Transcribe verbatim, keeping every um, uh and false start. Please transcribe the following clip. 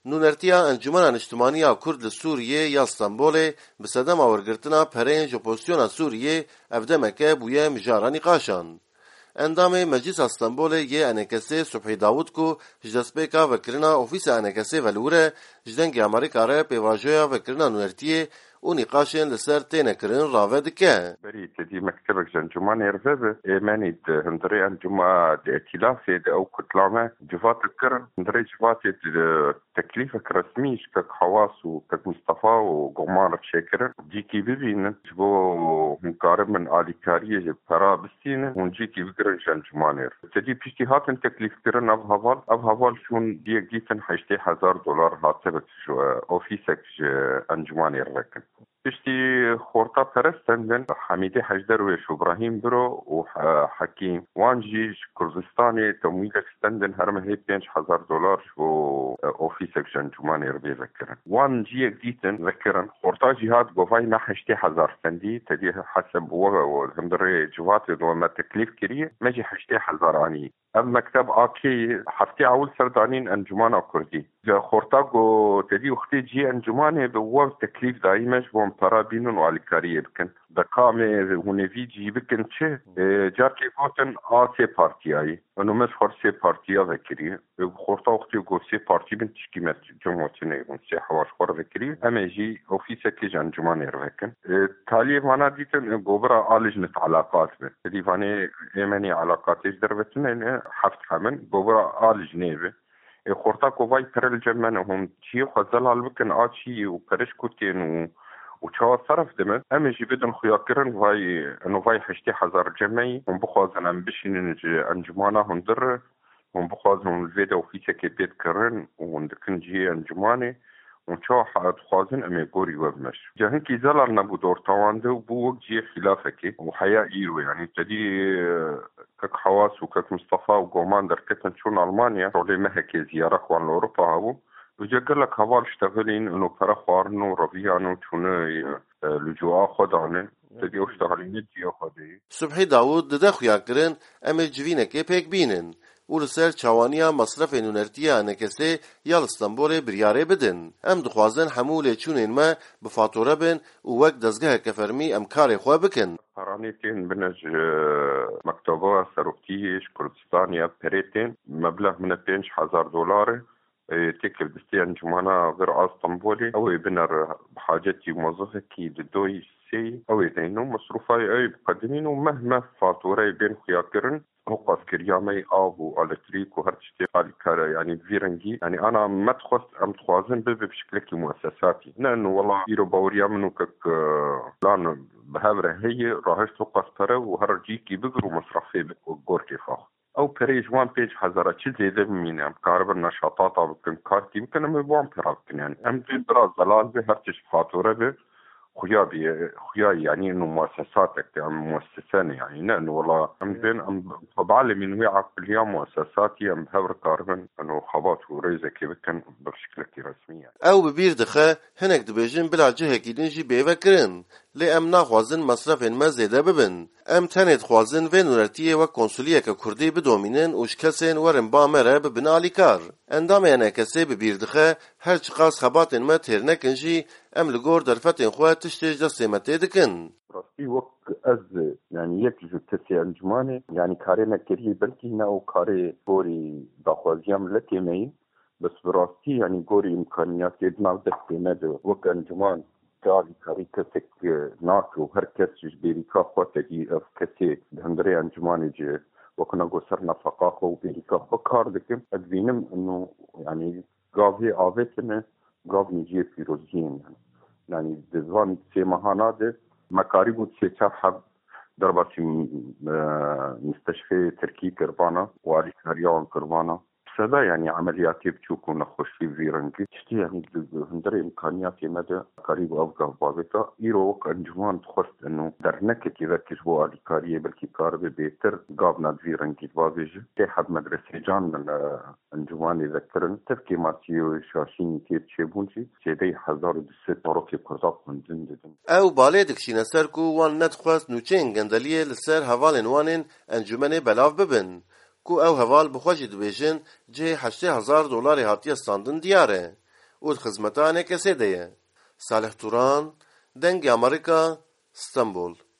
نونرتیا انجمن اجتماعی کرد سوریه یا استانبول بسدم آورگرتنا پرنج اپوزیسیون سوریه افدمکه بویه مجارانی قاشان. اندام مجلس استانبول یه انکسی صبحی داوود کو جدسپیکا وکرنا اوفیس انکسی ولوره جدنگ امریکا را پیواژویا وکرنا نونرتیه و نقاشن لسر تینکرن راوه دکه. بری تدی مکتبک جنجمان ارفبه ایمانی ده هندری انجما ده ائتلافی ده او کتلامه جوات کرن هندری جوات ده تکلیفک رسمیش کک حواس و کک مصطفى و قمار شکرن جیکی ببینن جبو مقارب من آلیکاریه جب پرا بستینه ون جیکی بگرن جنجمان ارف تدی پیشتی هاتن تکلیف کرن اب هوال اب هوال شون دیگ دیتن هشته هزار دلار هاتبت جو اوفیسک انجمان ارفکن پشتی خورتا پرستندن حمیده حجدرویش و ابراهیم برو و حکیم وانجیش کرزستانی تمویل استندن هرمه هی پینج هزار دلار و اوفیسک جنجمان اربی ذکرن وانجی دیتن ذکرن خورتا جهاد گوهای نحشتی هزار سندی تدی حسب و همدره جوات و ما تکلیف کریه مجی حشتی هزارانی ام مكتب آكي حفتي عول سردانين أنجمان كردي خورتا جو تدي وقتي جي أنجمانه بوو تكليف دائمش بوم برابينون والكاريه بكن دقامه هونيفي جي بكن چه جاركي فوتن آسي بارتياي انو مش خورسي بارتيا ذكري خورتا وقتي جو سي بارتي بنت تشكيمات جمهورتين سي حواش خور ذكري اما جي اوفيسك أنجمان يركن تالي وانا ديتن غوبرا آلجنة علاقات به تدي فاني ايماني علاقات دربتن حفت حمن غوبرا آلجنة خورتا كوفاي ترل جمانهم تشي خزال بكن آتشي وكرش كوتين و وشو صرف دمت أمشي بدن خياكرن وهاي إنه هاي حشتي حزار جمعي هم بخوازن أم بشين أنجمانا هندر هم بخوازن الفيديو في سكيبيت كرن وندكن جي أنجماني وشو حد خوازن أمي قوري وبمش جاهن كي زلال نبو دور طوانده وبوك جي خلافكي وحياة إيرو يعني تدي كك حواس وكك مصطفى وقومان دركتن شون ألمانيا رولي مهكي زيارة خوان لأوروبا هاو وجاكل لك هوال اشتغلين انه برا خوارنو ربيانو چونه لجوعا خدانه تدي اشتغلين جيا خدي صبحي داوود دده خویا کرن ام جوینکه پیک بینن ولسر چوانیا مصرف نونرتیا نکسه یال استانبول بریاره بدن ام دخوازن حموله چونین ما بفاتوره بن و وقت دزگاه کفرمی ام کار خو بکن قرانيتين بنج مكتبه سروكتيش كردستانيا بريتين مبلغ من بينش هزار دولار تكل بستيان جمانا غير اسطنبولي او بنر بحاجتي موظفكي ددوي سي او دينو مصروفاي اي بقدمين ومهما فاتوري بين خياكرن هو قاسكريامي ابو الكتريك وهرتشتي الكار يعني فيرنجي يعني انا ما تخص ام تخوازن بشكل مؤسساتي لانه والله يرو باوريا منو كك لان بهذا هي راهش تقصره وهرجيكي بقرو مصرفي بقورتي فاخ او بريج وان بيج حزرة چه زيده بمينه ام كارب النشاطات او بكن كارتي بكن ام بوان برابكن يعني ام في براز زلال به هرتش فاتورة به خويا بي خويا يعني انه مؤسساتك يعني مؤسساني يعني لانه والله ام بين ام طبعا من وعى اليوم مؤسساتي ام هور كاربن انه خبات وريزه كيف كان بشكل رسمي او ببير دخه هنك دبيجن بلا جهه كيدنجي بيفكرن لي ام ناخوازن مصرف ما زيده ببن ام تنت خوازن و نورتیه و کنسولیه که کردی بدومینن اوش کسین ورن با مره ببن آلیکار اندام یعنی کسی ببیر دخه هر چقاس خباتن ما ترنکنجی ام لگور درفتن خواه تشتیج دستیمته دکن راستی وقت از يعني يكجو تسي انجماني يعني كارينا كريه بلكي ناو كاري بوري داخوازيام لتيمي بس براستي يعني قوري امكانيات يدنا ودستي مدو وقت انجمان كاري كاري كسك ناكو هر كس جبيريكا خواتي اف كسي بهندري انجماني جي وكنا قصرنا فقاقه وبيريكا بكار دكم ادبينم انه يعني قاضي آويتنا قاضي نجي فيروزين يعني دزوان سي مهاناده مكاري بود سي حب درباتي مستشفى تركي كربانا وعلي كاريون كربانا بسبب يعني عملياتي بتشوكو نخش في فيرنكي تشتي يعني هندري امكانياتي مدى قريب ابقى بابتا ايرو انجمان تخصت انه درنك كذا كشبو علي كاريه بلكي كاربي بيتر قابنا فيرنكي بابيج تحب مدرسة جان من انجمان يذكرن تفكي ماتيو شاشيني كيت شيبونشي سيدي حزار دست طرقي قرزاق من زنددن او باليدك شينا سركو وان ندخواست نوچين گندليه لسر هوالن وانن انجمن بلاف ببن کو او هوال بخوشی دبیجن جه هشته هزار دلار هاتی استاندن دیاره. و خزمتانê kesê de ye. Salih Turan, Dengê Amerîka, Stenbol.